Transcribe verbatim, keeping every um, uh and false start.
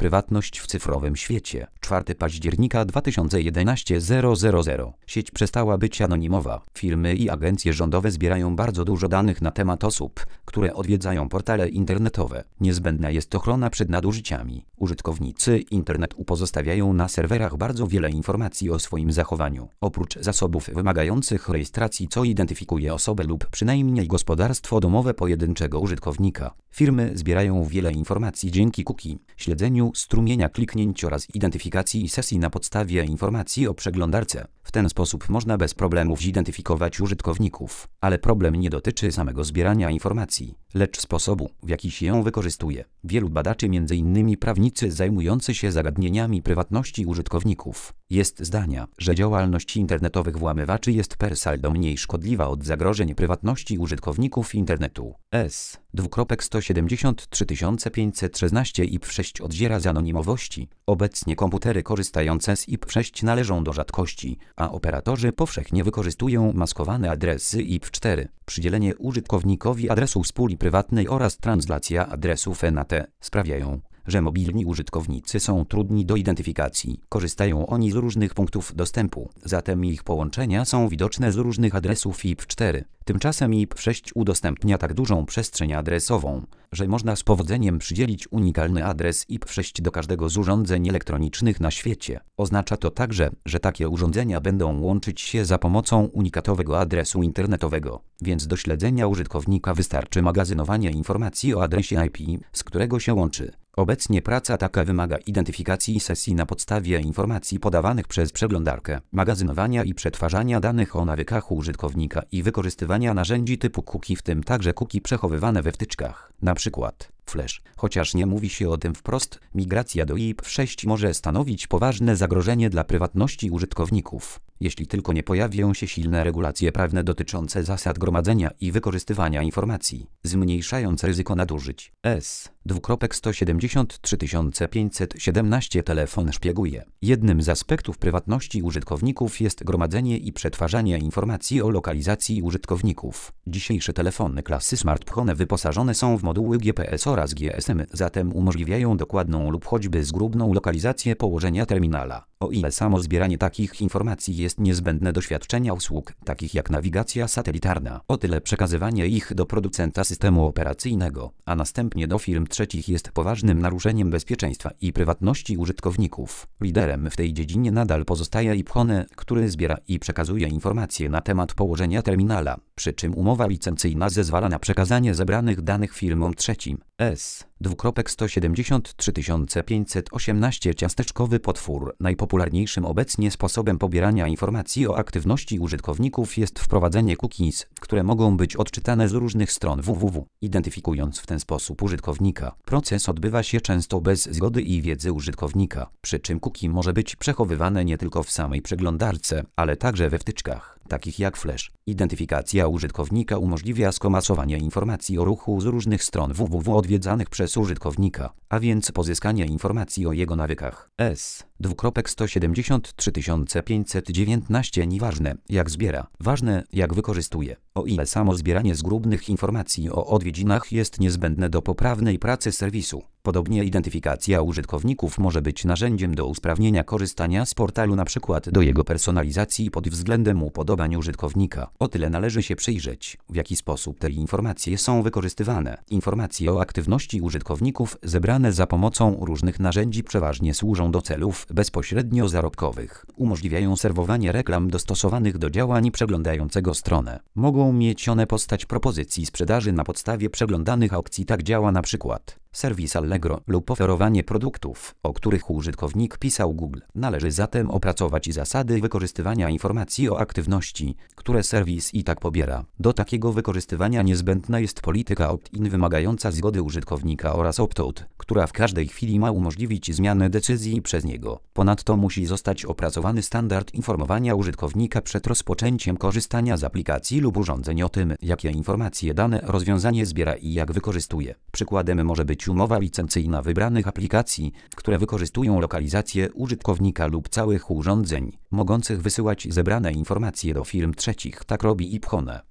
prywatność w cyfrowym świecie. czwartego października dwa tysiące jedenastego zero zero zero. Sieć przestała być anonimowa. Firmy i agencje rządowe zbierają bardzo dużo danych na temat osób, które odwiedzają portale internetowe. Niezbędna jest ochrona przed nadużyciami. Użytkownicy internetu pozostawiają na serwerach bardzo wiele informacji o swoim zachowaniu. Oprócz zasobów wymagających rejestracji, co identyfikuje osobę lub przynajmniej gospodarstwo domowe pojedynczego użytkownika, firmy zbierają wiele informacji dzięki cookie, śledzeniu strumienia kliknięć oraz identyfikacji sesji na podstawie informacji o przeglądarce. W ten sposób można bez problemów zidentyfikować użytkowników. Ale problem nie dotyczy samego zbierania informacji, lecz sposobu, w jaki się ją wykorzystuje. Wielu badaczy, między innymi prawnicy zajmujący się zagadnieniami prywatności użytkowników, jest zdania, że działalność internetowych włamywaczy jest per saldo mniej szkodliwa od zagrożeń prywatności użytkowników internetu. S. sto siedemdziesiąt trzy tysiące pięćset szesnaście I P sześć odziera z anonimowości. Obecnie komputery korzystające z I P sześć należą do rzadkości, a operatorzy powszechnie wykorzystują maskowane adresy I P cztery. Przydzielenie użytkownikowi adresu z puli prywatnej oraz translacja adresów N A T sprawiają, że mobilni użytkownicy są trudni do identyfikacji. Korzystają oni z różnych punktów dostępu, zatem ich połączenia są widoczne z różnych adresów I P cztery. Tymczasem I P sześć udostępnia tak dużą przestrzeń adresową, że można z powodzeniem przydzielić unikalny adres I P sześć do każdego z urządzeń elektronicznych na świecie. Oznacza to także, że takie urządzenia będą łączyć się za pomocą unikatowego adresu internetowego, więc do śledzenia użytkownika wystarczy magazynowanie informacji o adresie I P, z którego się łączy. Obecnie praca taka wymaga identyfikacji sesji na podstawie informacji podawanych przez przeglądarkę, magazynowania i przetwarzania danych o nawykach użytkownika i wykorzystywania narzędzi typu cookie, w tym także cookie przechowywane we wtyczkach, na przykład Flash. Chociaż nie mówi się o tym wprost, migracja do I P sześć może stanowić poważne zagrożenie dla prywatności użytkowników, jeśli tylko nie pojawią się silne regulacje prawne dotyczące zasad gromadzenia i wykorzystywania informacji, zmniejszając ryzyko nadużyć. S. sto siedemdziesiąt trzy tysiące pięćset siedemnaście Telefon szpieguje. Jednym z aspektów prywatności użytkowników jest gromadzenie i przetwarzanie informacji o lokalizacji użytkowników. Dzisiejsze telefony klasy smartphone wyposażone są w moduły G P S oraz G S M, zatem umożliwiają dokładną lub choćby zgrubną lokalizację położenia terminala. O ile samo zbieranie takich informacji jest niezbędne do świadczenia usług, takich jak nawigacja satelitarna, o tyle przekazywanie ich do producenta systemu operacyjnego, a następnie do firm trzecich jest poważnym naruszeniem bezpieczeństwa i prywatności użytkowników. Liderem w tej dziedzinie nadal pozostaje I P Hone, który zbiera i przekazuje informacje na temat położenia terminala, przy czym umowa licencyjna zezwala na przekazanie zebranych danych firmom trzecim. S. sto siedemdziesiąt trzy tysiące pięćset osiemnaście Ciasteczkowy potwór. Najpopularniejszym obecnie sposobem pobierania informacji o aktywności użytkowników jest wprowadzenie cookies, które mogą być odczytane z różnych stron www, identyfikując w ten sposób użytkownika. Proces odbywa się często bez zgody i wiedzy użytkownika, przy czym cookie może być przechowywane nie tylko w samej przeglądarce, ale także we wtyczkach, takich jak Flash. Identyfikacja użytkownika umożliwia skomasowanie informacji o ruchu z różnych stron www odwiedzanych przez użytkownika, a więc pozyskanie informacji o jego nawykach. S. sto siedemdziesiąt trzy tysiące pięćset dziewiętnaście Nieważne, jak zbiera, ważne, jak wykorzystuje. O ile samo zbieranie zgrubnych informacji o odwiedzinach jest niezbędne do poprawnej pracy serwisu, podobnie identyfikacja użytkowników może być narzędziem do usprawnienia korzystania z portalu, np. do jego personalizacji pod względem upodobań użytkownika. O tyle należy się przyjrzeć, w jaki sposób te informacje są wykorzystywane. Informacje o aktywności użytkowników zebrane za pomocą różnych narzędzi przeważnie służą do celów bezpośrednio zarobkowych. Umożliwiają serwowanie reklam dostosowanych do działań przeglądającego stronę. Mogą mieć one postać propozycji sprzedaży na podstawie przeglądanych aukcji. Tak działa na przykład serwis Allegro lub oferowanie produktów, o których użytkownik pisał Google. Należy zatem opracować zasady wykorzystywania informacji o aktywności, które serwis i tak pobiera. Do takiego wykorzystywania niezbędna jest polityka opt-in wymagająca zgody użytkownika oraz opt-out, która w każdej chwili ma umożliwić zmianę decyzji przez niego. Ponadto musi zostać opracowany standard informowania użytkownika przed rozpoczęciem korzystania z aplikacji lub urządzeń o tym, jakie informacje dane rozwiązanie zbiera i jak wykorzystuje. Przykładem może być umowa licencyjna wybranych aplikacji, które wykorzystują lokalizację użytkownika lub całych urządzeń, mogących wysyłać zebrane informacje do firm trzecich. Tak robi I P Hone.